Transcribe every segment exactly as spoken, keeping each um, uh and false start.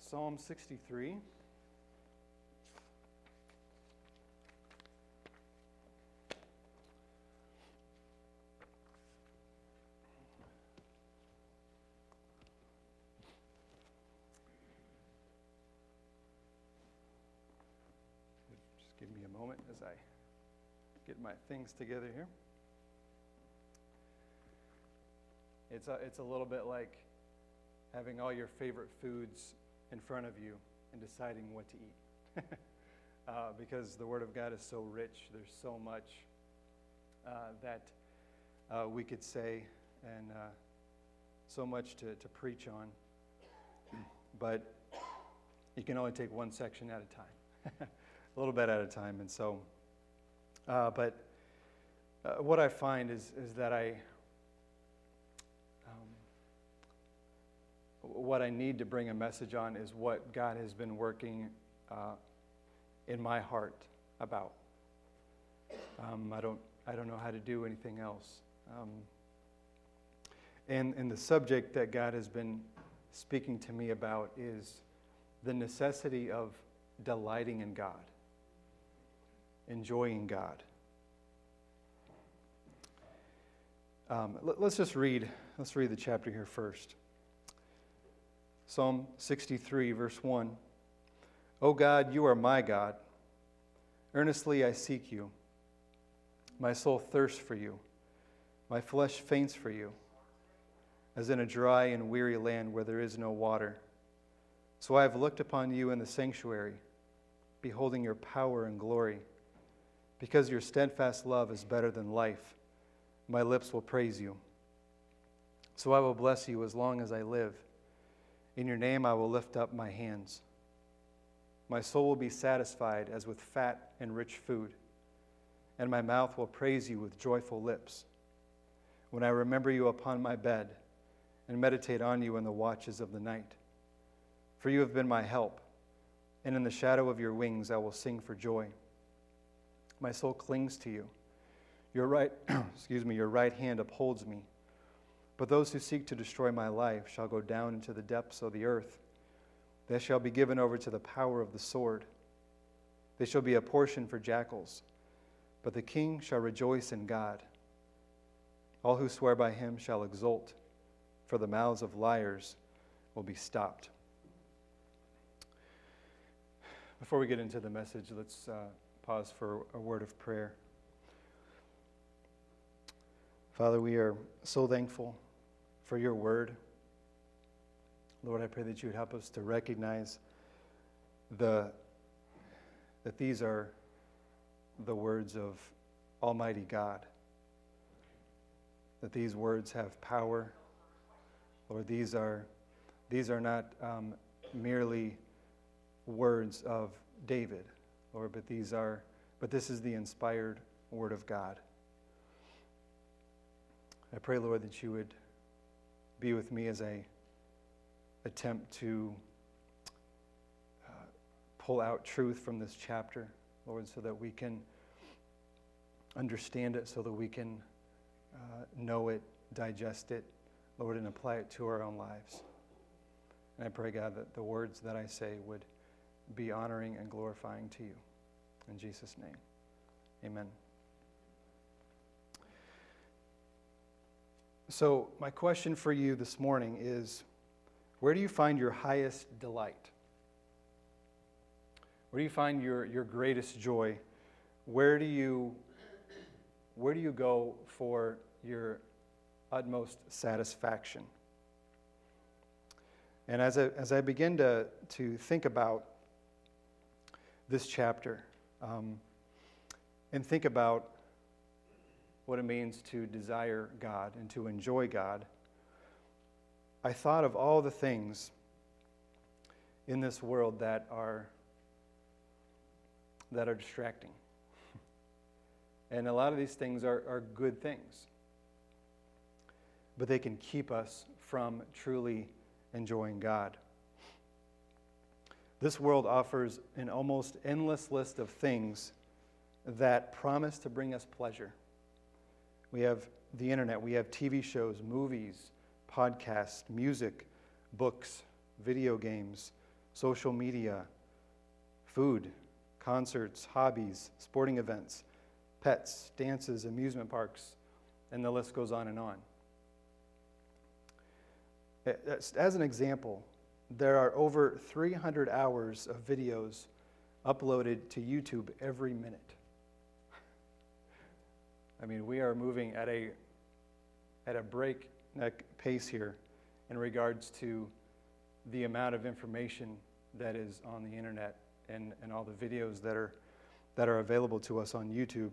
Psalm sixty-three. Just give me a moment as I get my things together here. It's a, it's a little bit like having all your favorite foods in front of you and deciding what to eat. uh, because the Word of God is so rich, there's so much uh, that uh, we could say and uh, so much to, to preach on. But you can only take one section at a time, a little bit at a time. And so, uh, but uh, what I find is, is that I, what I need to bring a message on is what God has been working uh, in my heart about. Um, I don't I don't know how to do anything else. Um, and, and the subject that God has been speaking to me about is the necessity of delighting in God, enjoying God. Um, let, let's just read, let's read the chapter here first. Psalm sixty-three, verse one. O God, you are my God. Earnestly I seek you. My soul thirsts for you. My flesh faints for you, as in a dry and weary land where there is no water. So I have looked upon you in the sanctuary, beholding your power and glory. Because your steadfast love is better than life, my lips will praise you. So I will bless you as long as I live. In your name I will lift up my hands. My soul will be satisfied as with fat and rich food, and my mouth will praise you with joyful lips. When I remember you upon my bed and meditate on you in the watches of the night. For you have been my help, and in the shadow of your wings I will sing for joy. My soul clings to you. Your right, excuse me, your right hand upholds me. But those who seek to destroy my life shall go down into the depths of the earth. They shall be given over to the power of the sword. They shall be a portion for jackals. But the king shall rejoice in God. All who swear by him shall exult, for the mouths of liars will be stopped. Before we get into the message, let's uh, pause for a word of prayer. Father, we are so thankful for your word. Lord, I pray that you would help us to recognize the that these are the words of Almighty God. That these words have power. Lord, these are these are not um, merely words of David, Lord, but these are but this is the inspired word of God. I pray, Lord, that you would be with me as I attempt to uh, pull out truth from this chapter, Lord, so that we can understand it, so that we can uh, know it, digest it, Lord, and apply it to our own lives. And I pray, God, that the words that I say would be honoring and glorifying to you. In Jesus' name, amen. So my question for you this morning is, where do you find your highest delight? Where do you find your, your greatest joy? Where do you where do you go for your utmost satisfaction? And as I, as I begin to, to think about this chapter, um, and think about what it means to desire God and to enjoy God, I thought of all the things in this world that are that are distracting. And a lot of these things are, are good things, but they can keep us from truly enjoying God. This world offers an almost endless list of things that promise to bring us pleasure. We have the internet, we have T V shows, movies, podcasts, music, books, video games, social media, food, concerts, hobbies, sporting events, pets, dances, amusement parks, and the list goes on and on. As an example, there are over three hundred hours of videos uploaded to YouTube every minute. I mean, we are moving at a at a breakneck pace here in regards to the amount of information that is on the internet and, and all the videos that are that are available to us on YouTube.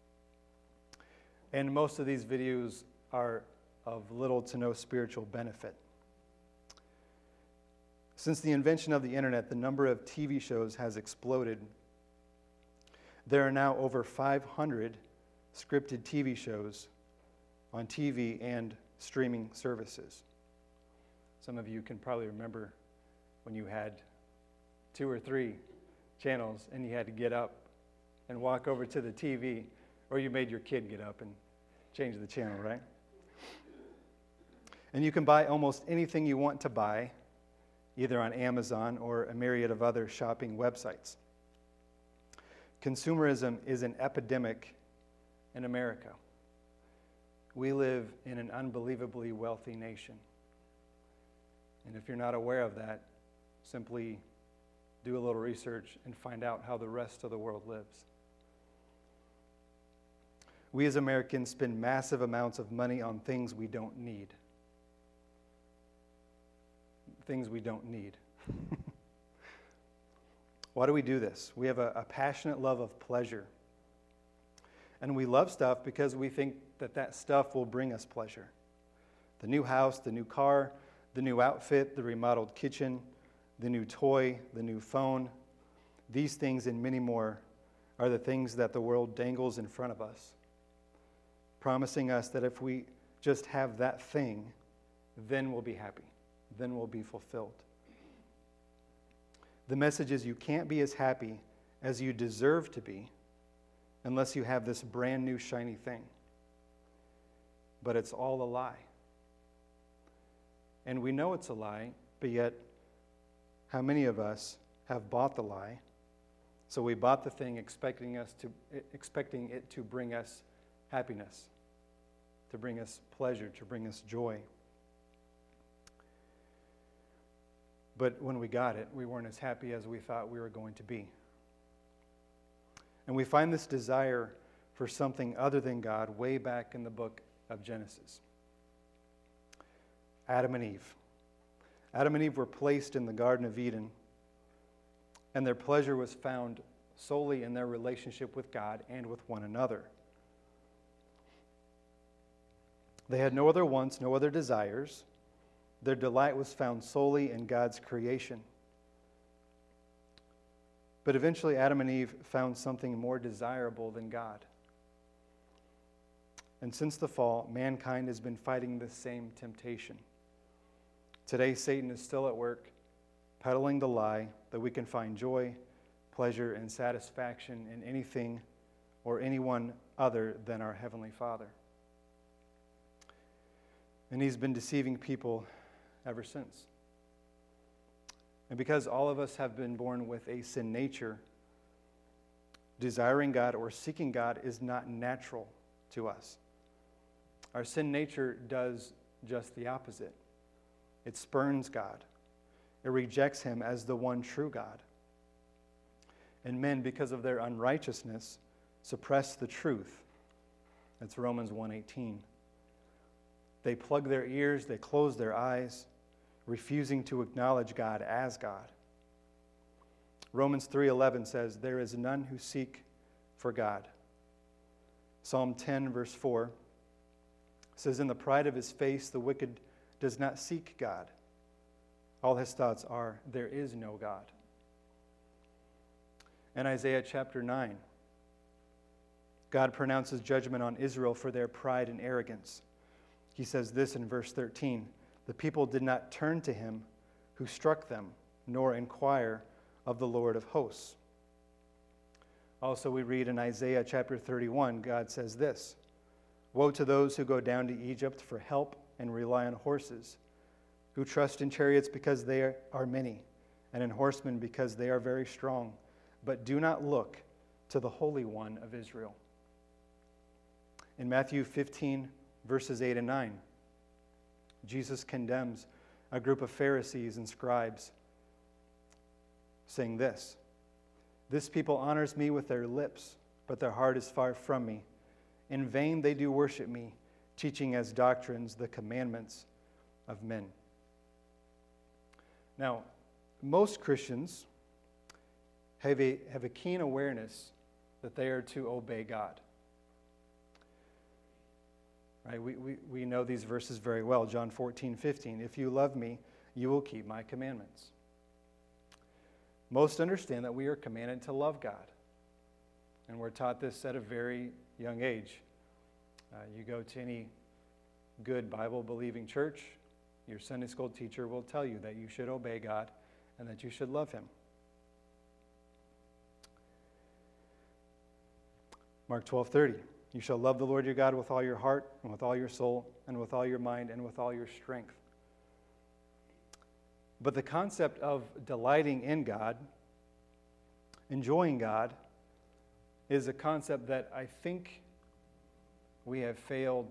And most of these videos are of little to no spiritual benefit. Since the invention of the internet, the number of T V shows has exploded. There are now over five hundred scripted T V shows on T V and streaming services. Some of you can probably remember when you had two or three channels and you had to get up and walk over to the T V, or you made your kid get up and change the channel, right? And you can buy almost anything you want to buy, either on Amazon or a myriad of other shopping websites. Consumerism is an epidemic in America. We live in an unbelievably wealthy nation. And if you're not aware of that, simply do a little research and find out how the rest of the world lives. We as Americans spend massive amounts of money on things we don't need. Things we don't need. Why do we do this? We have a, a passionate love of pleasure. And we love stuff because we think that that stuff will bring us pleasure. The new house, the new car, the new outfit, the remodeled kitchen, the new toy, the new phone. These things and many more are the things that the world dangles in front of us, promising us that if we just have that thing, then we'll be happy. Then we'll be fulfilled. The message is you can't be as happy as you deserve to be unless you have this brand new shiny thing. But it's all a lie. And we know it's a lie, but yet how many of us have bought the lie? So we bought the thing expecting us to expecting it to bring us happiness, to bring us pleasure, to bring us joy. But when we got it, we weren't as happy as we thought we were going to be. And we find this desire for something other than God way back in the book of Genesis. Adam and Eve. Adam and Eve were placed in the Garden of Eden, and their pleasure was found solely in their relationship with God and with one another. They had no other wants, no other desires. Their delight was found solely in God's creation. But eventually Adam and Eve found something more desirable than God. And since the fall, mankind has been fighting the same temptation. Today, Satan is still at work, peddling the lie that we can find joy, pleasure, and satisfaction in anything or anyone other than our Heavenly Father. And he's been deceiving people ever since. And because all of us have been born with a sin nature, desiring God or seeking God is not natural to us. Our sin nature does just the opposite. It spurns God. It rejects him as the one true God. And men, because of their unrighteousness, suppress the truth. That's Romans one eighteen. They plug their ears, they close their eyes, refusing to acknowledge God as God. Romans three eleven says, "There is none who seek for God." Psalm ten, verse four says, "In the pride of his face, the wicked does not seek God. All his thoughts are, there is no God." In Isaiah chapter nine, God pronounces judgment on Israel for their pride and arrogance. He says this in verse thirteen, "The people did not turn to him who struck them, nor inquire of the Lord of hosts." Also, we read in Isaiah chapter thirty-one, God says this, "Woe to those who go down to Egypt for help and rely on horses, who trust in chariots because they are many, and in horsemen because they are very strong. But do not look to the Holy One of Israel. In Matthew fifteen, verses eight and nine, Jesus condemns a group of Pharisees and scribes, saying this, "This people honors me with their lips, but their heart is far from me. In vain they do worship me, teaching as doctrines the commandments of men." Now, most Christians have a, have a keen awareness that they are to obey God. Right? We, we, we know these verses very well. John fourteen, fifteen. "If you love me, you will keep my commandments." Most understand that we are commanded to love God. And we're taught this at a very young age. Uh, you go to any good Bible-believing church, your Sunday school teacher will tell you that you should obey God and that you should love him. Mark twelve thirty. "You shall love the Lord your God with all your heart and with all your soul and with all your mind and with all your strength." But the concept of delighting in God, enjoying God, is a concept that I think we have failed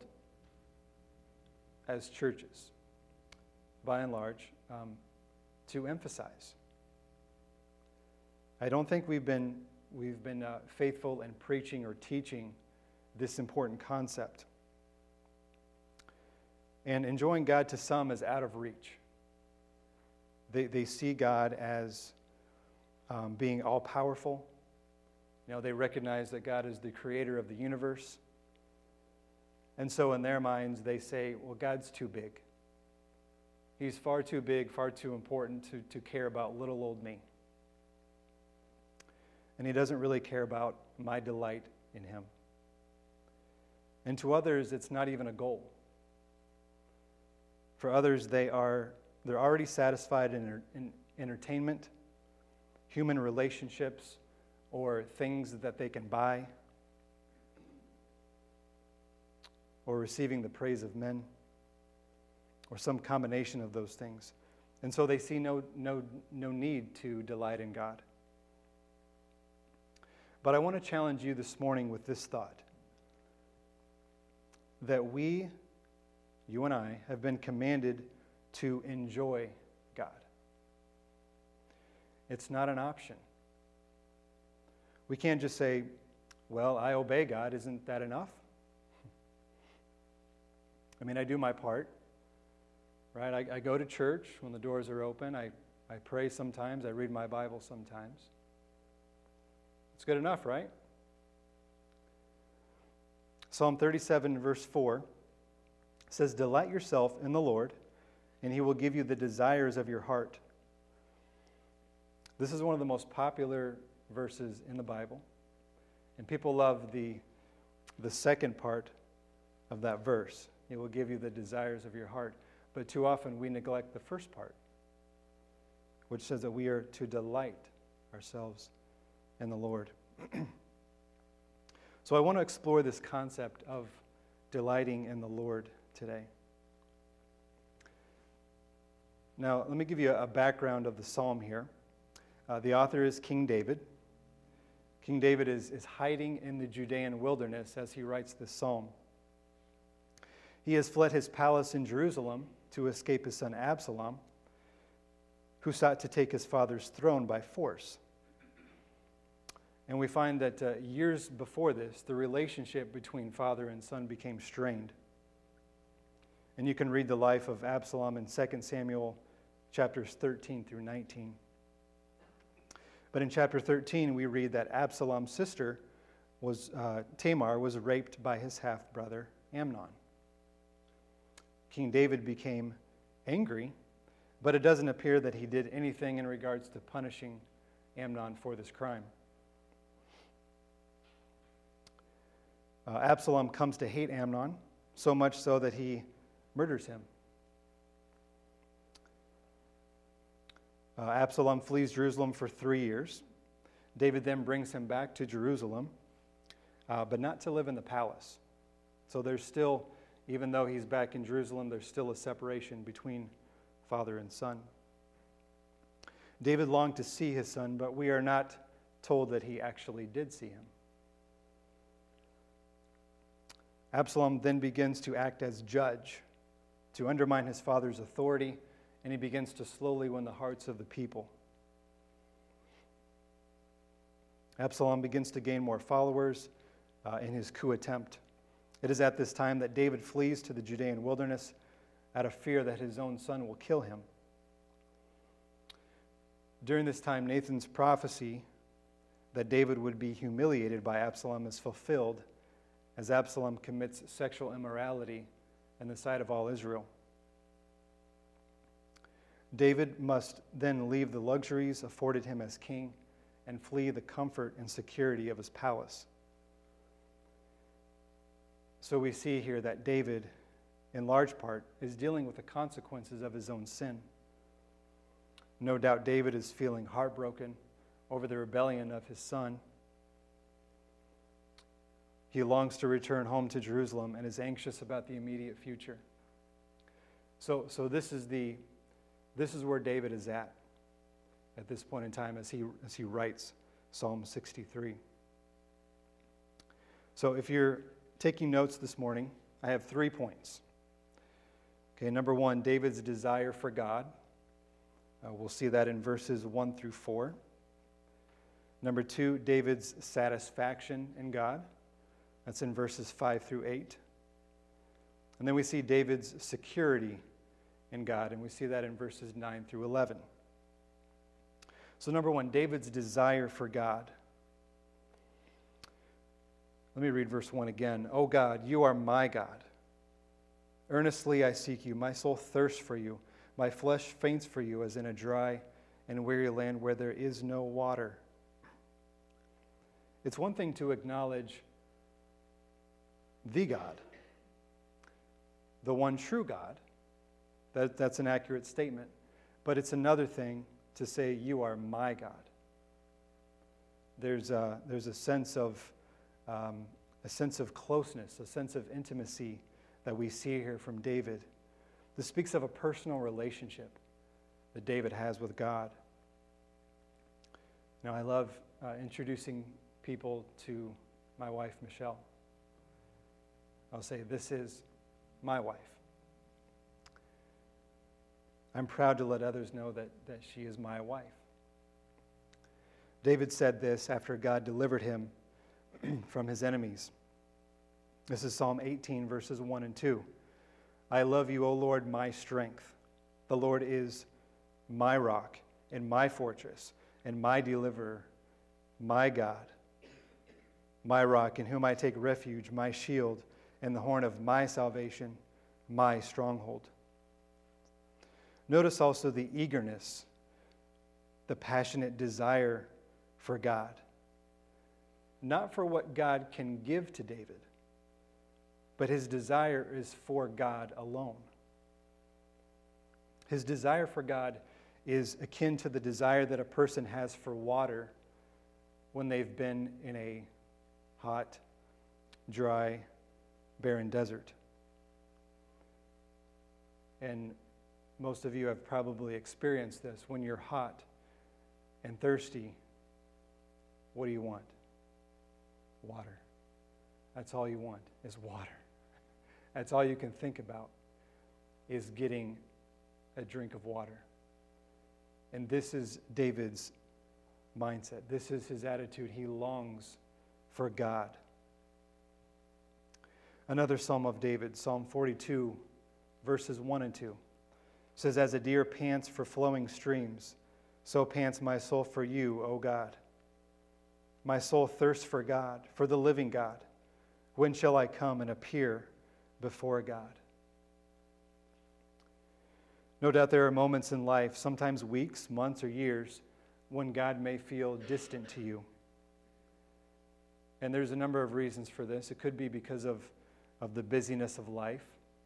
as churches, by and large, um, to emphasize. I don't think we've been we've been uh, faithful in preaching or teaching this important concept. And enjoying God to some is out of reach. They they see God as um, being all-powerful. You know, they recognize that God is the creator of the universe. And so in their minds, they say, well, God's too big. He's far too big, far too important to, to care about little old me. And he doesn't really care about my delight in him. And to others, it's not even a goal. For others, they are they're already satisfied in, in entertainment, human relationships, or things that they can buy, or receiving the praise of men, or some combination of those things. And so they see no, no, no need to delight in God. But I want to challenge you this morning with this thought, that we, you and I, have been commanded to enjoy God. It's not an option. We can't just say, well, I obey God, isn't that enough? I mean, I do my part, right? I, I go to church when the doors are open. I, I pray sometimes. I read my Bible sometimes. It's good enough, right? Psalm thirty-seven, verse four says, "Delight yourself in the Lord, and he will give you the desires of your heart." This is one of the most popular verses in the Bible. And people love the, the second part of that verse. It will give you the desires of your heart. But too often we neglect the first part, which says that we are to delight ourselves in the Lord. So I want to explore this concept of delighting in the Lord today. Now, let me give you a background of the psalm here. Uh, the author is King David. King David is, is hiding in the Judean wilderness as he writes this psalm. He has fled his palace in Jerusalem to escape his son Absalom, who sought to take his father's throne by force. And we find that uh, years before this, the relationship between father and son became strained. And you can read the life of Absalom in Second Samuel chapters thirteen through nineteen. But in chapter thirteen, we read that Absalom's sister, was uh, Tamar, was raped by his half-brother Amnon. King David became angry, but it doesn't appear that he did anything in regards to punishing Amnon for this crime. Uh, Absalom comes to hate Amnon, so much so that he murders him. Uh, Absalom flees Jerusalem for three years. David then brings him back to Jerusalem, uh, but not to live in the palace. So there's still, even though he's back in Jerusalem, there's still a separation between father and son. David longed to see his son, but we are not told that he actually did see him. Absalom then begins to act as judge, to undermine his father's authority, and he begins to slowly win the hearts of the people. Absalom begins to gain more followers uh, in his coup attempt. It is at this time that David flees to the Judean wilderness out of fear that his own son will kill him. During this time, Nathan's prophecy that David would be humiliated by Absalom is fulfilled as Absalom commits sexual immorality in the sight of all Israel. David must then leave the luxuries afforded him as king and flee the comfort and security of his palace. So we see here that David, in large part, is dealing with the consequences of his own sin. No doubt David is feeling heartbroken over the rebellion of his son. He longs to return home to Jerusalem and is anxious about the immediate future. So, so this is the, this is where David is at at this point in time as he as he writes Psalm sixty-three. So, if you're taking notes this morning, I have three points. Okay, number one, David's desire for God. Uh, we'll see that in verses one through four. Number two, David's satisfaction in God. That's in verses five through eight. And then we see David's security in God, and we see that in verses nine through eleven. So number one, David's desire for God. Let me read verse one again. "O God, you are my God. Earnestly I seek you. My soul thirsts for you. My flesh faints for you as in a dry and weary land where there is no water." It's one thing to acknowledge the God, the one true God. That, that's an accurate statement. But it's another thing to say, "You are my God." There's a, there's a sense of um, a sense of closeness, a sense of intimacy that we see here from David. This speaks of a personal relationship that David has with God. Now, I love uh, introducing people to my wife, Michelle. I'll say, "This is my wife." I'm proud to let others know that, that she is my wife. David said this after God delivered him from his enemies. This is Psalm eighteen, verses one and two. "I love you, O Lord, my strength. The Lord is my rock and my fortress and my deliverer, my God, my rock in whom I take refuge, my shield and the horn of my salvation, my stronghold." Notice also the eagerness, the passionate desire for God. Not for what God can give to David, but his desire is for God alone. His desire for God is akin to the desire that a person has for water when they've been in a hot, dry, barren desert. And most of you have probably experienced this. When you're hot and thirsty, what do you want? Water. That's all you want is water. That's all you can think about is getting a drink of water. And this is David's mindset. This is his attitude. He longs for God. Another Psalm of David, Psalm forty-two, verses one and two. Says, "As a deer pants for flowing streams, so pants my soul for you, O God. My soul thirsts for God, for the living God. When shall I come and appear before God?" No doubt there are moments in life, sometimes weeks, months, or years, when God may feel distant to you. And there's a number of reasons for this. It could be because of, of the busyness of life.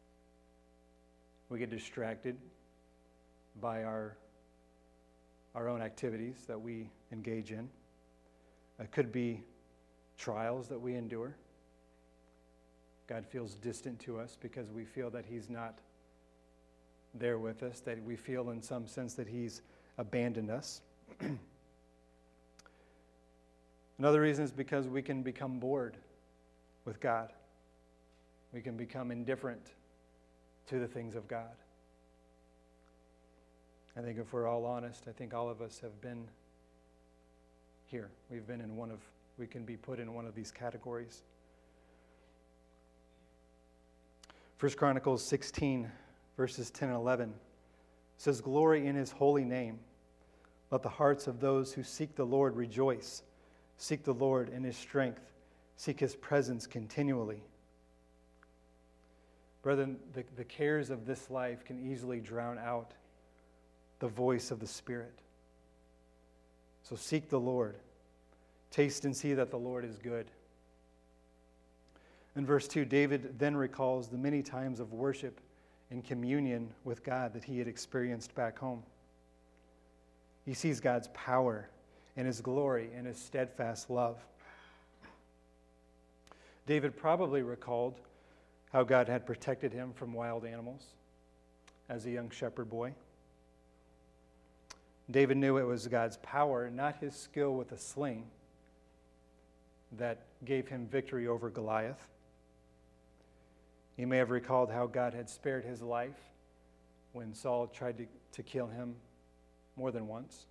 We get distracted by our, our own activities that we engage in. It could be trials that we endure. God feels distant to us because we feel that he's not there with us, that we feel in some sense that he's abandoned us. Another reason is because we can become bored with God. We can become indifferent to the things of God. I think if we're all honest, I think all of us have been here. We've been in one of, we can be put in one of these categories. First Chronicles sixteen, verses ten and eleven says, "Glory in his holy name. Let the hearts of those who seek the Lord rejoice. Seek the Lord in his strength. Seek his presence continually." Brethren, the, the cares of this life can easily drown out the voice of the Spirit. So seek the Lord. Taste and see that the Lord is good. In verse two, David then recalls the many times of worship and communion with God that he had experienced back home. He sees God's power and his glory and his steadfast love. David probably recalled how God had protected him from wild animals as a young shepherd boy. David knew it was God's power, not his skill with a sling, that gave him victory over Goliath. He may have recalled how God had spared his life when Saul tried to, to kill him more than once.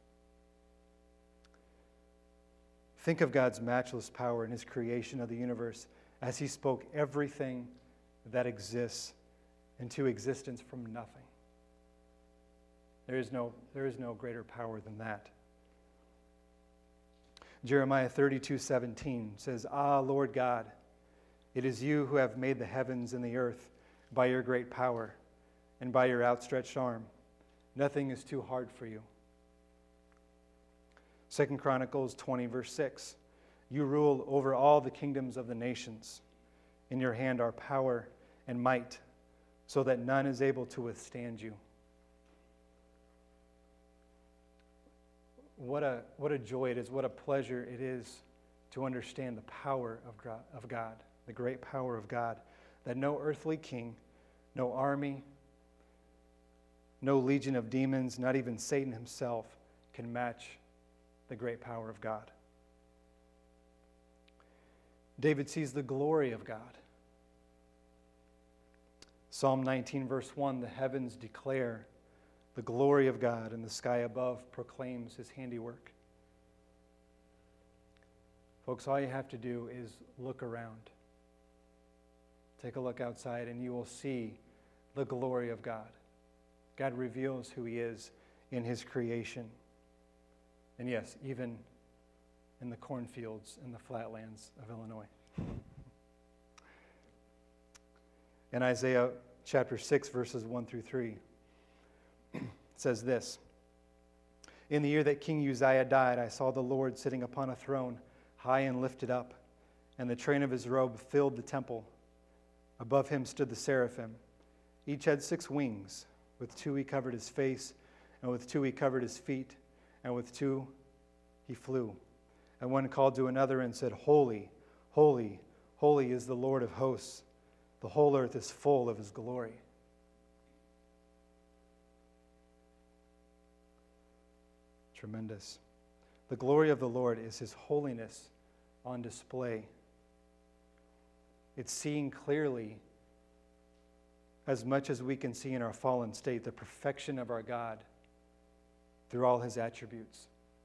Think of God's matchless power in his creation of the universe as he spoke everything that exists into existence from nothing. There is no, there is no greater power than that. Jeremiah thirty-two seventeen says, "Ah, Lord God, it is you who have made the heavens and the earth by your great power and by your outstretched arm. Nothing is too hard for you." Second Chronicles twenty, verse six, "You rule over all the kingdoms of the nations. In your hand are power and might, so that none is able to withstand you." What a, what a joy it is, what a pleasure it is to understand the power of God, of God, the great power of God, that no earthly king, no army, no legion of demons, not even Satan himself can match the great power of God. David sees the glory of God. Psalm nineteen, verse one, "The heavens declare the glory of God, and the sky above proclaims his handiwork." Folks, all you have to do is look around. Take a look outside, and you will see the glory of God. God reveals who he is in his creation. And yes, even in the cornfields and the flatlands of Illinois. In Isaiah chapter six, verses one through three, it says this, "In the year that King Uzziah died, I saw the Lord sitting upon a throne, high and lifted up, and the train of his robe filled the temple. Above him stood the seraphim. Each had six wings. With two he covered his face, and with two he covered his feet, and with two he flew. And one called to another and said, 'Holy, holy, holy is the Lord of hosts. The whole earth is full of his glory.'" Tremendous. The glory of the Lord is his holiness on display. It's seeing clearly, as much as we can see in our fallen state, the perfection of our God through all his attributes.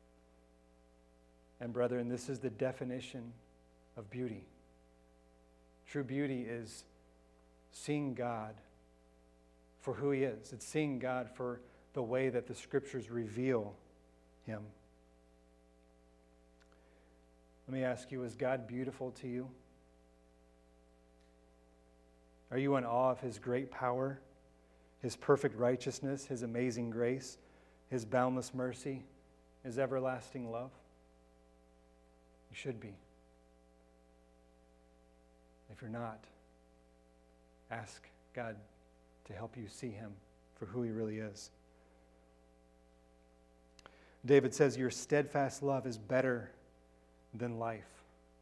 And brethren, this is the definition of beauty. True beauty is seeing God for who he is. It's seeing God for the way that the scriptures reveal him. Let me ask you, is God beautiful to you? Are you in awe of his great power, his perfect righteousness, his amazing grace, his boundless mercy, his everlasting love? You should be. If you're not, ask God to help you see him for who he really is. David says, "Your steadfast love is better than life."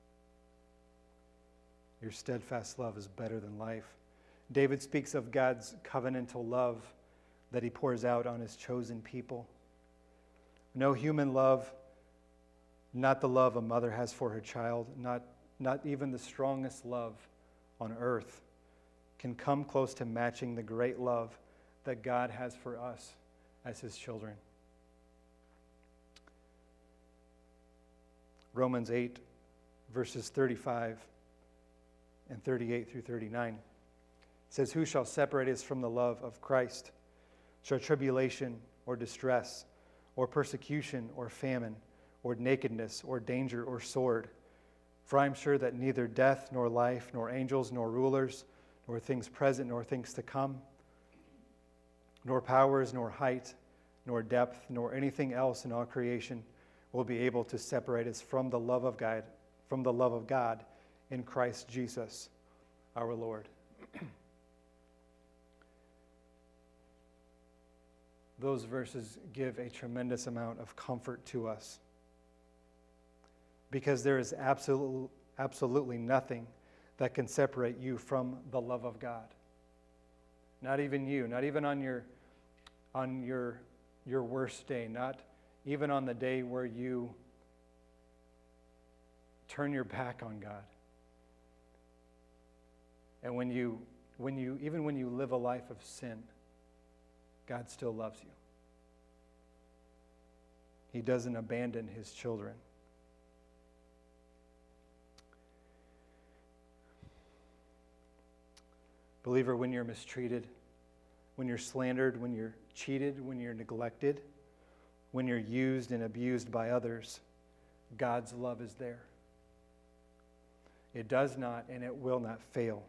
Your steadfast love is better than life. David speaks of God's covenantal love that he pours out on his chosen people. No human love, not the love a mother has for her child, not, not even the strongest love on earth, can come close to matching the great love that God has for us as his children. Romans eight, verses thirty-five and thirty-eight through thirty-nine says, "Who shall separate us from the love of Christ? Shall tribulation or distress or persecution or famine or nakedness or danger or sword? For I am sure that neither death nor life nor angels nor rulers nor things present nor things to come, nor powers nor height nor depth nor anything else in all creation will be able to separate us from the love of God, from the love of God in Christ Jesus our Lord." Those verses give a tremendous amount of comfort to us, because there is absolutely, absolutely nothing that can separate you from the love of God. Not even you, not even on your on your your worst day, not even on the day where you turn your back on God. And when you when you even when you live a life of sin, God still loves you. He doesn't abandon his children. Believer, when you're mistreated, when you're slandered, when you're cheated, when you're neglected, when you're used and abused by others, God's love is there. It does not and it will not fail.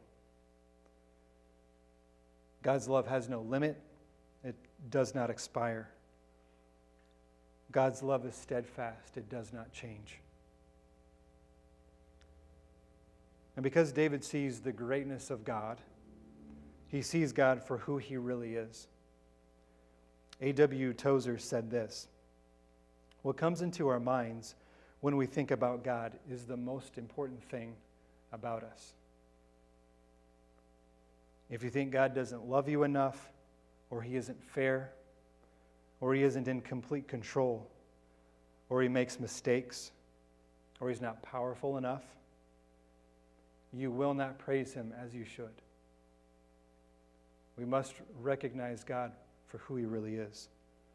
God's love has no limit. It does not expire. God's love is steadfast. It does not change. And because David sees the greatness of God, he sees God for who he really is. A W Tozer said this: "What comes into our minds when we think about God is the most important thing about us. If you think God doesn't love you enough, or he isn't fair, or he isn't in complete control, or he makes mistakes, or he's not powerful enough, you will not praise him as you should." We must recognize God for who he really is.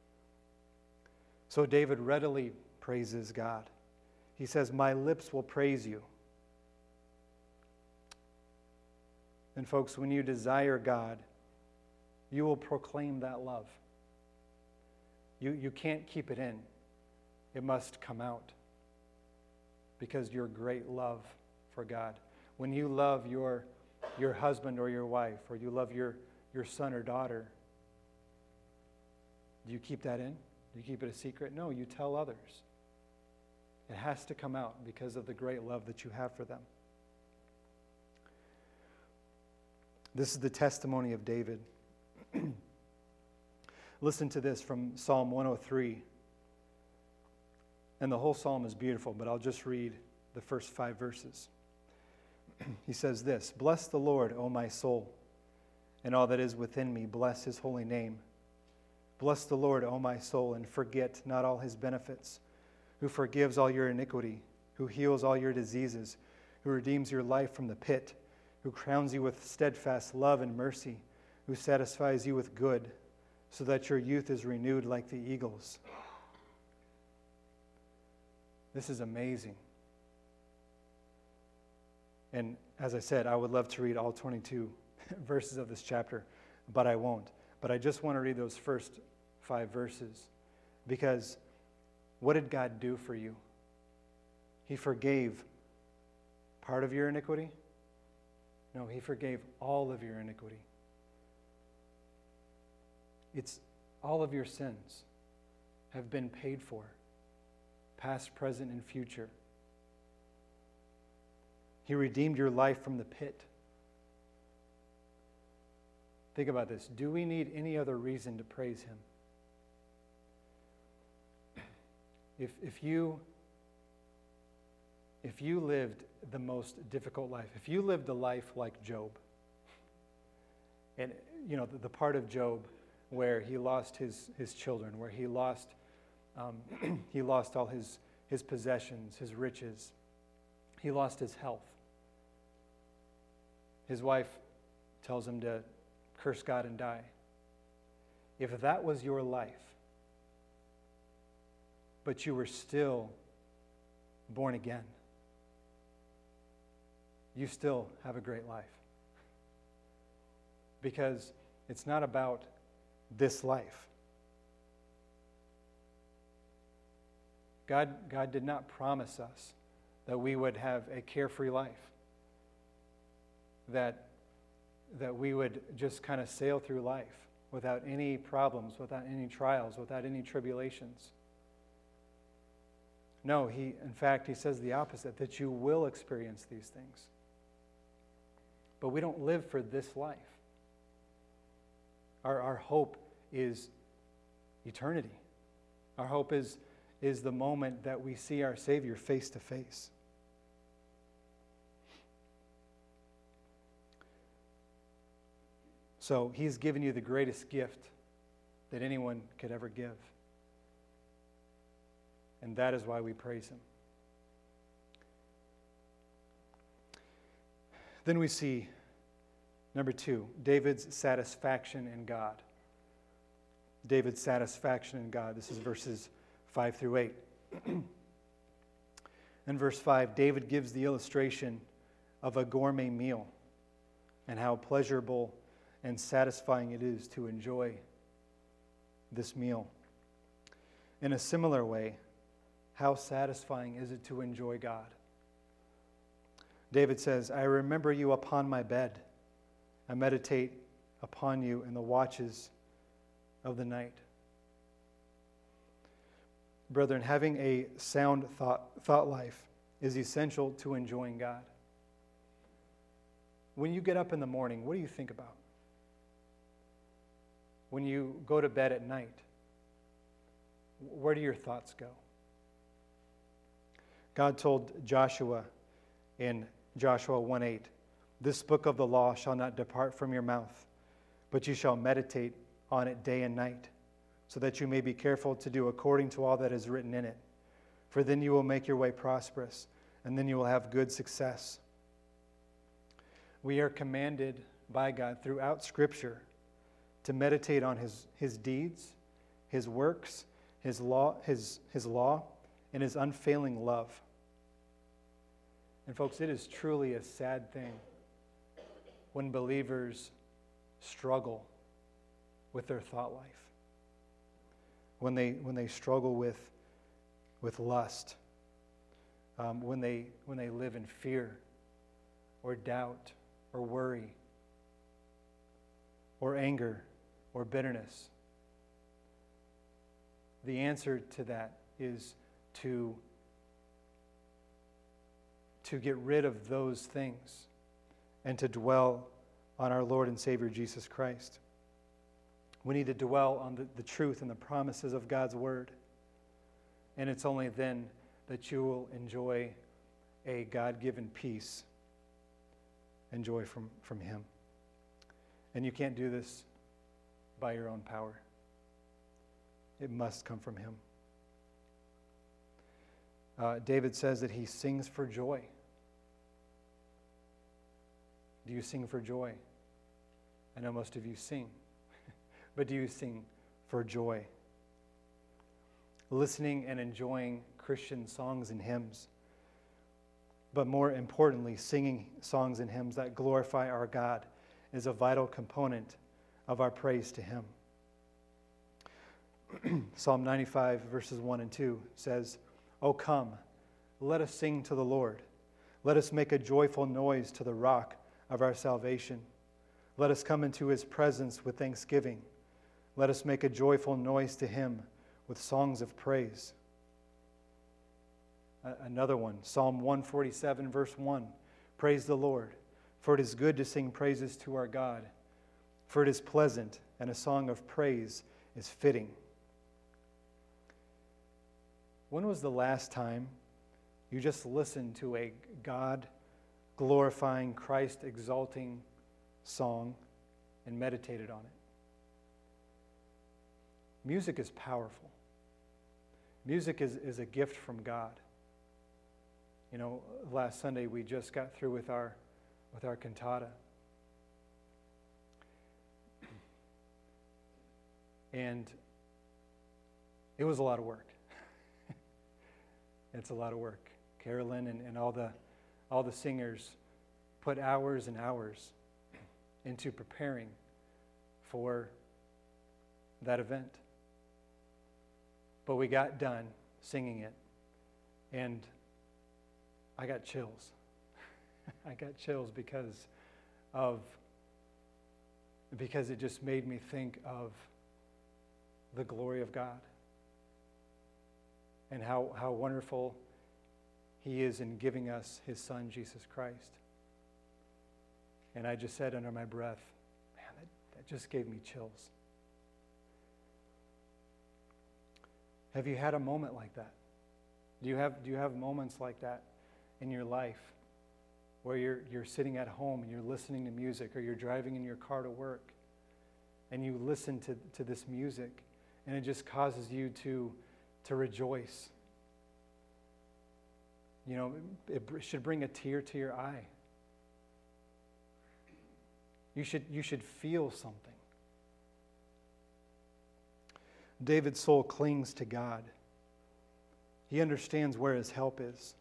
So David readily praises God. He says, "My lips will praise you." And folks, when you desire God, you will proclaim that love. You, you can't keep it in. It must come out, because your great love for God. When you love your, your husband or your wife, or you love your, your son or daughter, do you keep that in? Do you keep it a secret? No, you tell others. It has to come out because of the great love that you have for them. This is the testimony of David. Listen to this from Psalm one oh three. And the whole psalm is beautiful, but I'll just read the first five verses. He says this: "Bless the Lord, O my soul, and all that is within me, bless his holy name. Bless the Lord, O my soul, and forget not all his benefits, who forgives all your iniquity, who heals all your diseases, who redeems your life from the pit, who crowns you with steadfast love and mercy, who satisfies you with good, so that your youth is renewed like the eagles." This is amazing. And as I said, I would love to read all twenty-two verses of this chapter, but I won't. But I just want to read those first five verses, because what did God do for you? He forgave part of your iniquity? No, he forgave all of your iniquity. It's all of your sins have been paid for, past, present, and future. He redeemed your life from the pit. Think about this. Do we need any other reason to praise him? If, if you if you lived the most difficult life, if you lived a life like Job, and you know the, the part of Job where he lost his, his children, where he lost Um, he lost all his, his possessions, his riches. He lost his health. His wife tells him to curse God and die. If that was your life, but you were still born again, you still have a great life. Because it's not about this life. God, God did not promise us that we would have a carefree life, that, that we would just kind of sail through life without any problems, without any trials, without any tribulations. No, he, in fact, he says the opposite, that you will experience these things. But we don't live for this life. Our, our hope is eternity. Our hope is, is the moment that we see our Savior face to face. So he's given you the greatest gift that anyone could ever give. And that is why we praise him. Then we see, number two, David's satisfaction in God. David's satisfaction in God. This is verses five through eight. In verse five, David gives the illustration of a gourmet meal and how pleasurable and satisfying it is to enjoy this meal. In a similar way, how satisfying is it to enjoy God? David says, I remember you upon my bed. I meditate upon you in the watches of the night. Brethren, having a sound thought, thought life is essential to enjoying God. When you get up in the morning, what do you think about? When you go to bed at night, where do your thoughts go? God told Joshua in Joshua one eight, this book of the law shall not depart from your mouth, but you shall meditate on it day and night, so that you may be careful to do according to all that is written in it. For then you will make your way prosperous, and then you will have good success. We are commanded by God throughout Scripture to meditate on his, his deeds, his works, his law, his, his law, and his unfailing love. And folks, it is truly a sad thing when believers struggle with their thought life. When they when they struggle with with lust, um, when they when they live in fear, or doubt, or worry, or anger, or bitterness. The answer to that is to to get rid of those things and to dwell on our Lord and Savior Jesus Christ. We need to dwell on the, the truth and the promises of God's Word. And it's only then that you will enjoy a God-given peace and joy from, from Him. And you can't do this by your own power. It must come from Him. Uh, David says that he sings for joy. Do you sing for joy? I know most of you sing. But do you sing for joy? Listening and enjoying Christian songs and hymns. But more importantly, singing songs and hymns that glorify our God is a vital component of our praise to Him. Psalm ninety-five, verses one and two says, O come, let us sing to the Lord. Let us make a joyful noise to the rock of our salvation. Let us come into His presence with thanksgiving. Let us make a joyful noise to Him with songs of praise. Another one, Psalm one forty-seven, verse one. Praise the Lord, for it is good to sing praises to our God, for it is pleasant, and a song of praise is fitting. When was the last time you just listened to a God-glorifying, Christ-exalting song and meditated on it? Music is powerful. Music is, is a gift from God. You know, last Sunday we just got through with our with our cantata. And it was a lot of work. It's a lot of work. Carolyn and, and all the all the singers put hours and hours into preparing for that event. But we got done singing it, and I got chills. I got chills because of because it just made me think of the glory of God and how, how wonderful He is in giving us His Son, Jesus Christ. And I just said under my breath, man, that, that just gave me chills. Have you had a moment like that? Do you have do you have moments like that in your life where you're you're sitting at home and you're listening to music, or you're driving in your car to work and you listen to, to this music and it just causes you to to rejoice? You know, it, it should bring a tear to your eye. You should you should feel something. David's soul clings to God. He understands where his help is.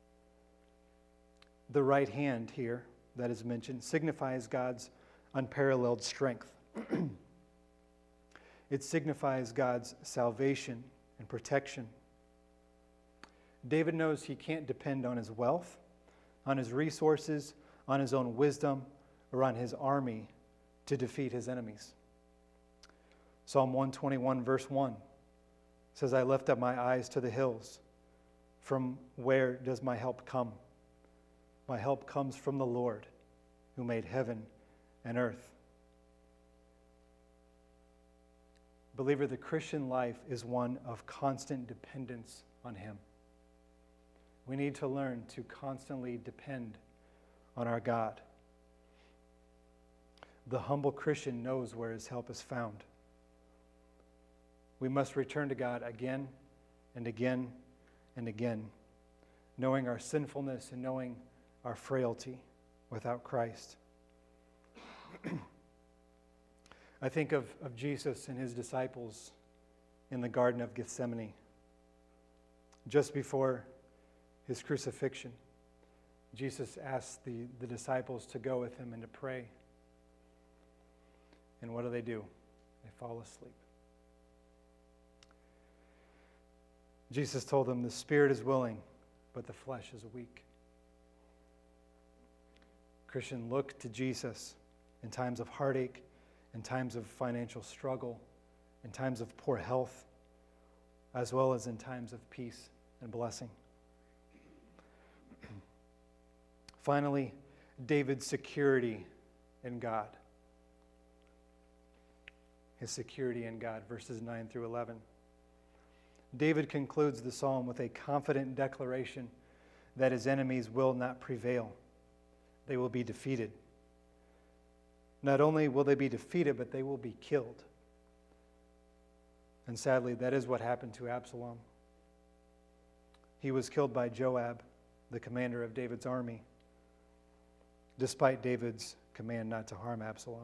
The right hand here that is mentioned signifies God's unparalleled strength. It signifies God's salvation and protection. David knows he can't depend on his wealth, on his resources, on his own wisdom, or on his army to defeat his enemies. Psalm one twenty-one verse one says, I lift up my eyes to the hills. From where does my help come? My help comes from the Lord, who made heaven and earth. Believer, the Christian life is one of constant dependence on Him. We need to learn to constantly depend on our God. The humble Christian knows where his help is found. We must return to God again and again and again, knowing our sinfulness and knowing our frailty without Christ. I think of, of Jesus and His disciples in the Garden of Gethsemane, just before His crucifixion. Jesus asked the, the disciples to go with Him and to pray. And what do they do? They fall asleep. Jesus told them, the spirit is willing, but the flesh is weak. Christian, look to Jesus in times of heartache, in times of financial struggle, in times of poor health, as well as in times of peace and blessing. Finally, David's security in God. His security in God, verses nine through eleven. David concludes the psalm with a confident declaration that his enemies will not prevail. They will be defeated. Not only will they be defeated, but they will be killed. And sadly, that is what happened to Absalom. He was killed by Joab, the commander of David's army, despite David's command not to harm Absalom.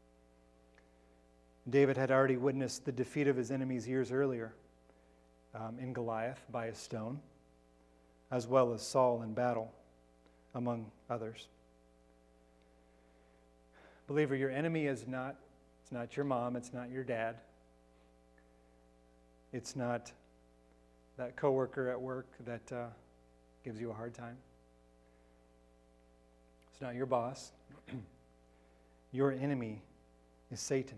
David had already witnessed the defeat of his enemies years earlier. Um, in Goliath by a stone, as well as Saul in battle, among others. Believer, your enemy is not, it's not your mom, it's not your dad. It's not that coworker at work that uh, gives you a hard time. It's not your boss. Your enemy is Satan.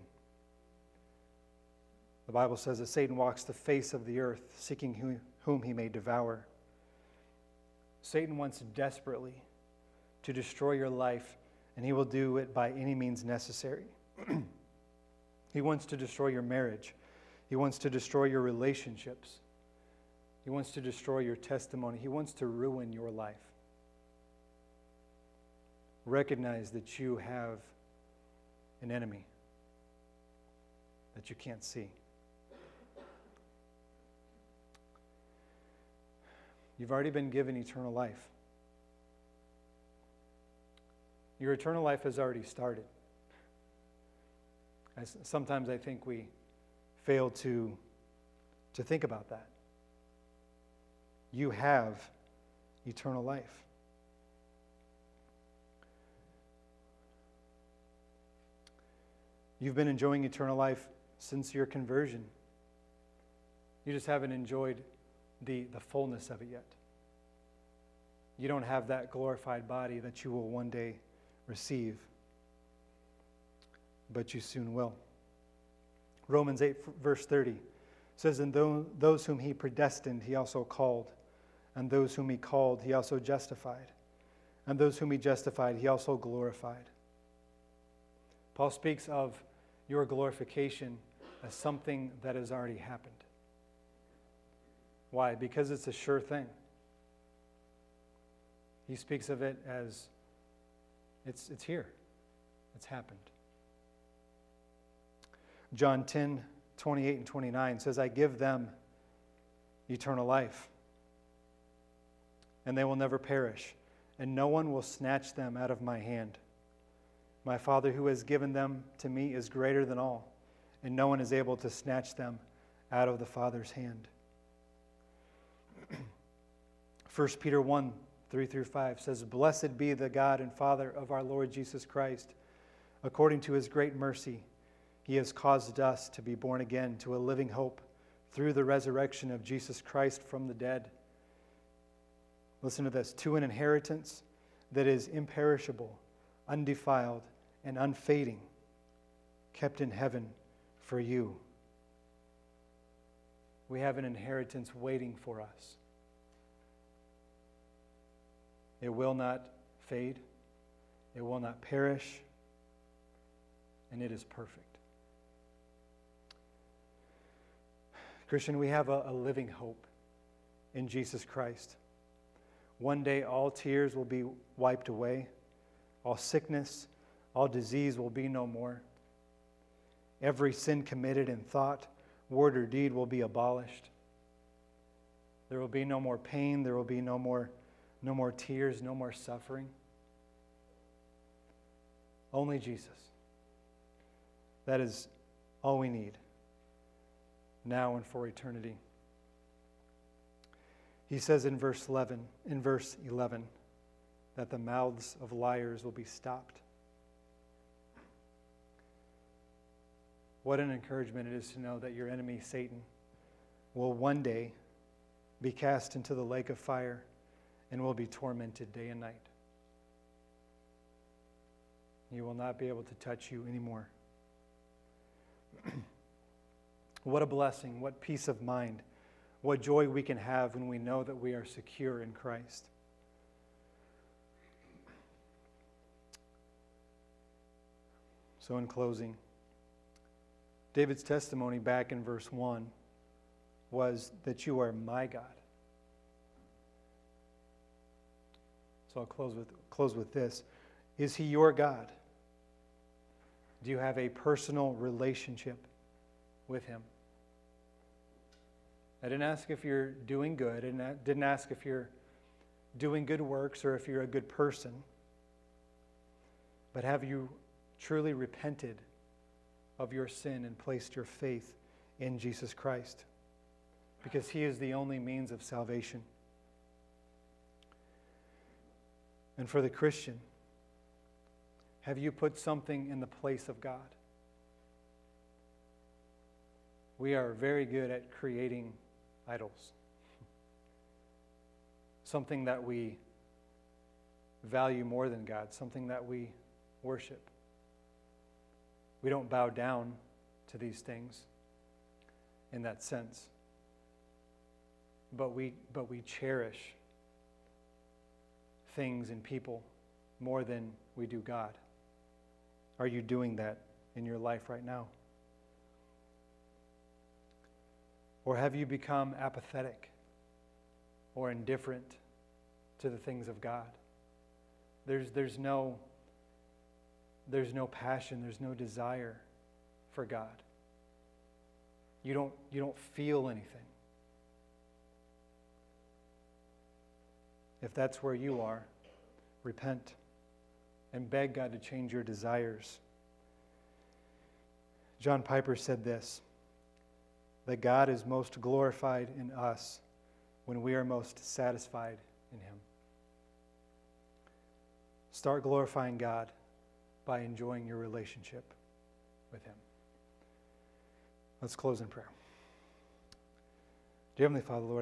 The Bible says that Satan walks the face of the earth, seeking whom he may devour. Satan wants desperately to destroy your life, and he will do it by any means necessary. He wants to destroy your marriage. He wants to destroy your relationships. He wants to destroy your testimony. He wants to ruin your life. Recognize that you have an enemy that you can't see. You've already been given eternal life. Your eternal life has already started. As sometimes I think we fail to, to think about that. You have eternal life. You've been enjoying eternal life since your conversion. You just haven't enjoyed the, the fullness of it yet. You don't have that glorified body that you will one day receive, but you soon will. Romans eight, verse thirty says, "And those whom he predestined, he also called. And those whom he called, he also justified. And those whom he justified, he also glorified." Paul speaks of your glorification as something that has already happened. Why? Because it's a sure thing. He speaks of it as it's, it's here. It's happened. John ten, twenty-eight and twenty-nine says, "I give them eternal life, and they will never perish, and no one will snatch them out of my hand. My Father who has given them to me is greater than all, and no one is able to snatch them out of the Father's hand." First Peter one, three through five says, "Blessed be the God and Father of our Lord Jesus Christ. According to his great mercy, he has caused us to be born again to a living hope through the resurrection of Jesus Christ from the dead." Listen to this. "To an inheritance that is imperishable, undefiled, and unfading, kept in heaven for you." We have an inheritance waiting for us. It will not fade. It will not perish. And it is perfect. Christian, we have a, a living hope in Jesus Christ. One day all tears will be wiped away. All sickness, all disease will be no more. Every sin committed in thought, word, or deed will be abolished. There will be no more pain. There will be no more No more tears, no more suffering. Only Jesus. That is all we need, now and for eternity. He says in verse eleven, in verse eleven, that the mouths of liars will be stopped. What an encouragement it is to know that your enemy, Satan, will one day be cast into the lake of fire and will be tormented day and night. He will not be able to touch you anymore. What a blessing, what peace of mind, what joy we can have when we know that we are secure in Christ. So in closing, David's testimony back in verse one was that you are my God. So I'll close with, close with this. Is he your God? Do you have a personal relationship with him? I didn't ask if you're doing good. I didn't ask if you're doing good works or if you're a good person. But have you truly repented of your sin and placed your faith in Jesus Christ? Because he is the only means of salvation. And for the Christian, have you put something in the place of God? We are very good at creating idols. Something that we value more than God, something that we worship. We don't bow down to these things in that sense. But we but we cherish things and people more than we do God. Are you doing that in your life right now? Or have you become apathetic or indifferent to the things of God? There's, there's, no, there's no passion, there's no desire for God. You don't, you don't feel anything. If that's where you are, repent and beg God to change your desires. John Piper said this, that God is most glorified in us when we are most satisfied in Him. Start glorifying God by enjoying your relationship with Him. Let's close in prayer. Dear Heavenly Father, Lord,